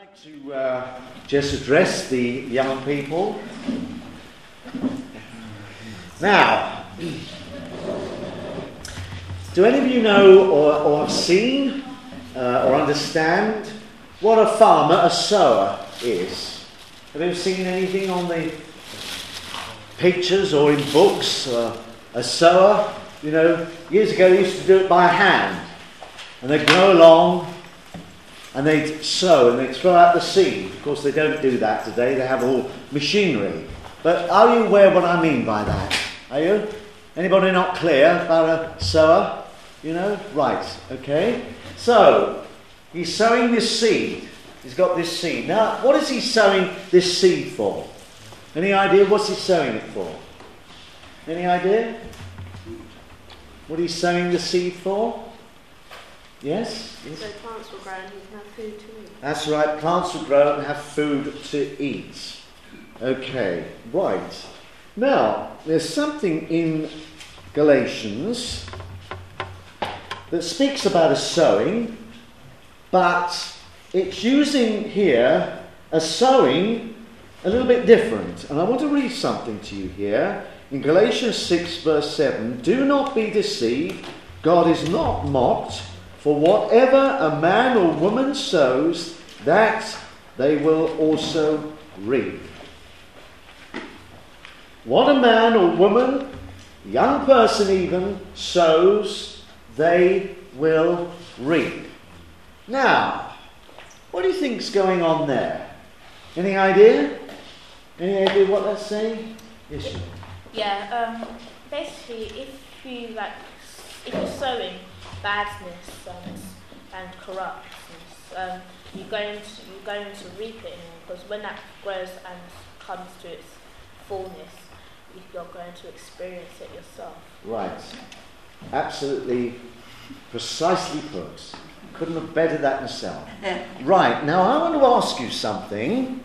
like to just address the young people. Now, do any of you know or have seen or understand what a farmer, a sower, is? Have you ever seen anything on the pictures or in books? A sower, you know, years ago they used to do it by hand. And they'd go along and they'd sow and they'd throw out the seed. Of course, they don't do that today. They have all machinery. But are you aware what I mean by that? Are you? Anybody not clear about a sower? You know? Right. Okay. So, he's sowing this seed. He's got this seed. Now, what is he sowing this seed for? Any idea? What's he sowing it for? Any idea? What he's sowing the seed for? Yes? So plants will grow and you can have food to eat. That's right, plants will grow and have food to eat. Okay, right. Now, there's something in Galatians that speaks about a sowing, but it's using here a sowing a little bit different. And I want to read something to you here. In Galatians 6 verse 7, "Do not be deceived, God is not mocked. For whatever a man or woman sows, that they will also reap." What a man or woman, young person even, sows, they will reap. Now, what do you think's going on there? Any idea? Any idea what that's saying? Yes, you. Yeah, basically if you're sowing badness and corruptness, you're going to reap it, because when that grows and comes to its fullness, you're going to experience it yourself. Right. Absolutely precisely put. Couldn't have bettered that myself. Right, now I want to ask you something.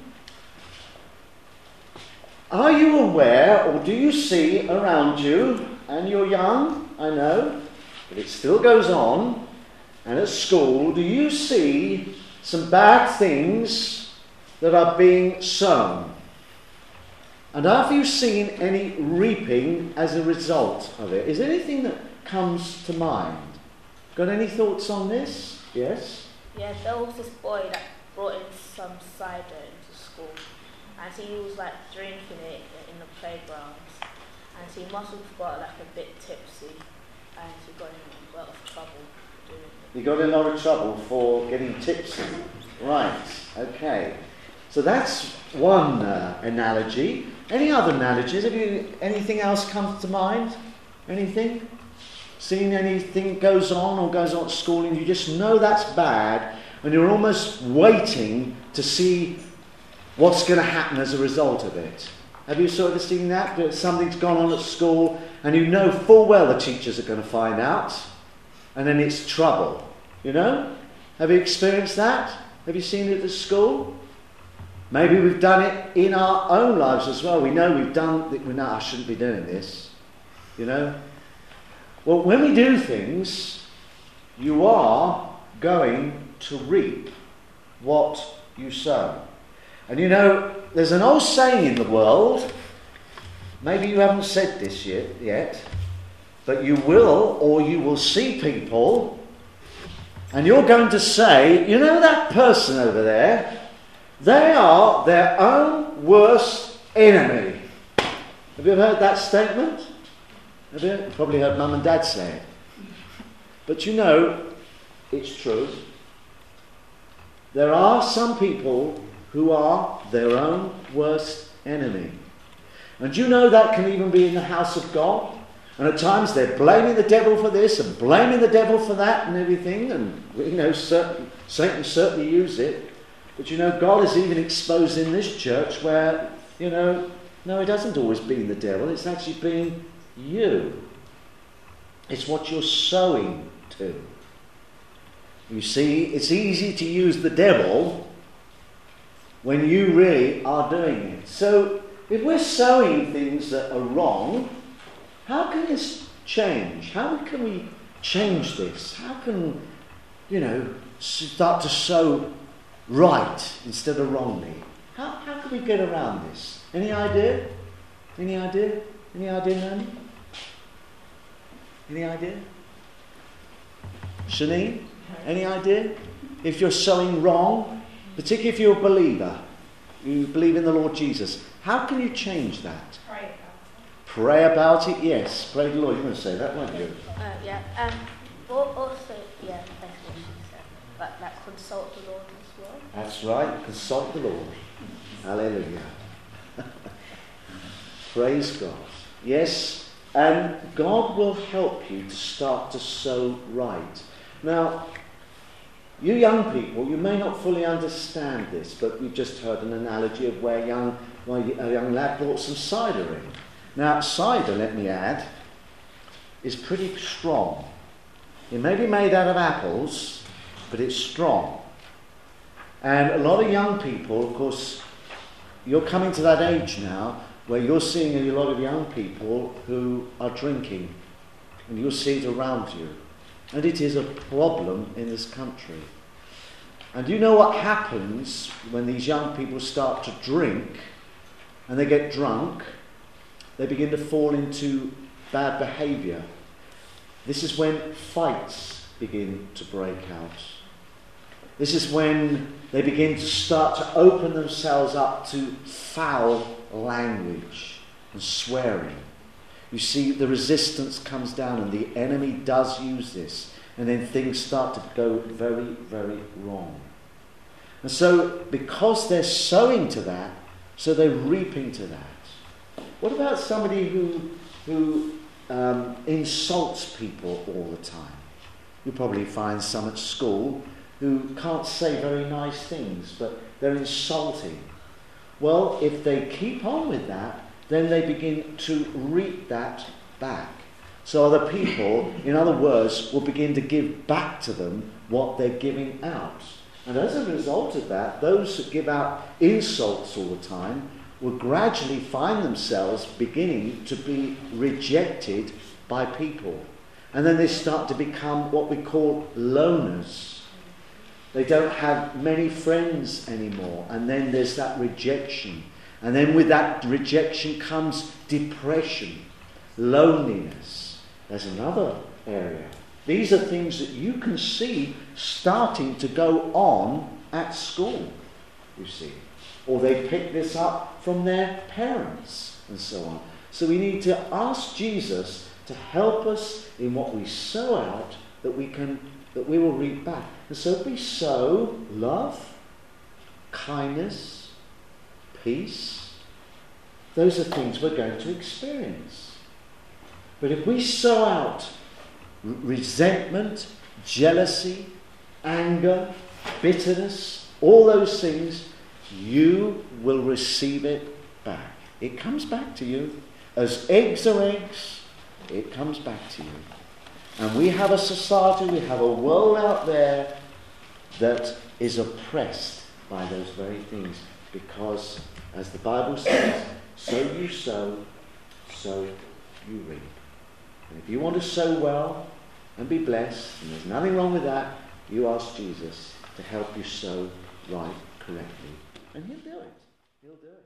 Are you aware, or do you see around you, and you're young, I know, but it still goes on, and at school, do you see some bad things that are being sown? And have you seen any reaping as a result of it? Is there anything that comes to mind? Got any thoughts on this? Yes? Yeah, there was this boy that brought in some cider into school, and he was like drinking it in the playground, and he must have got like a bit tipsy, and he got in a lot of trouble doing it. You got in a lot of trouble for getting tipsy. Right, okay. So that's one analogy. Any other analogies? Have you anything else comes to mind? Anything? Seen anything goes on at school and you just know that's bad and you're almost waiting to see what's going to happen as a result of it? Have you sort of seen that something's gone on at school and you know full well the teachers are going to find out, and then it's trouble, you know? Have you experienced that? Have you seen it at school? Maybe we've done it in our own lives as well. We know we know I shouldn't be doing this, you know? Well, when we do things, you are going to reap what you sow. And you know, there's an old saying in the world, maybe you haven't said this yet, but you will, or you will see people, and you're going to say, you know that person over there, they are their own worst enemy. Have you ever heard that statement? Have you? You've probably heard Mum and Dad say it. But you know, it's true. There are some people who are their own worst enemy. And you know that can even be in the house of God. And at times they're blaming the devil for this and blaming the devil for that and everything. And, you know, Satan certainly used it. But, you know, God is even exposed in this church where, you know, no, it hasn't always been the devil. It's actually been you. It's what you're sowing to. You see, it's easy to use the devil when you really are doing it. So, if we're sowing things that are wrong, how can this change? How can we change this? How can, you know, start to sow right instead of wrongly. How can we get around this? Any idea? Any idea? Any idea, Nanny? Any idea? Shanine? Any idea? If you're sowing wrong, particularly if you're a believer, you believe in the Lord Jesus, how can you change that? Pray about it. Pray about it, yes. Pray the Lord. You're going to say that, weren't you? Yeah. Also, yeah, that's what she said. But like consult the Lord as well. That's right. Consult the Lord. Hallelujah. Praise God. Yes, and God will help you to start to sow right. Now, you young people, you may not fully understand this, but we've just heard an analogy of where a young lad brought some cider in. Now, cider, let me add, is pretty strong. It may be made out of apples, but it's strong. And a lot of young people, of course, you're coming to that age now where you're seeing a lot of young people who are drinking, and you'll see it around you. And it is a problem in this country. And you know what happens when these young people start to drink and they get drunk? They begin to fall into bad behaviour. This is when fights begin to break out. This is when they begin to start to open themselves up to foul language and swearing. You see, the resistance comes down, and the enemy does use this, and then things start to go very, very wrong. And so, because they're sowing to that, so they're reaping to that. What about somebody who insults people all the time? You probably find some at school who can't say very nice things, but they're insulting. Well, if they keep on with that, then they begin to reap that back. So other people, in other words, will begin to give back to them what they're giving out. And as a result of that, those that give out insults all the time will gradually find themselves beginning to be rejected by people. And then they start to become what we call loners. They don't have many friends anymore, and then there's that rejection. And then with that rejection comes depression, loneliness. There's another area. These are things that you can see starting to go on at school, you see. Or they pick this up from their parents and so on. So we need to ask Jesus to help us in what we sow out, that we will reap back. And so if we sow love, kindness, peace, those are things we're going to experience. But if we sow out resentment, jealousy, anger, bitterness, all those things, you will receive it back. It comes back to you. As eggs are eggs, it comes back to you. And we have a society, we have a world out there that is oppressed by those very things. Because, as the Bible says, so you sow, so you reap. And if you want to sow well and be blessed, and there's nothing wrong with that, you ask Jesus to help you sow right, correctly. And he'll do it. He'll do it.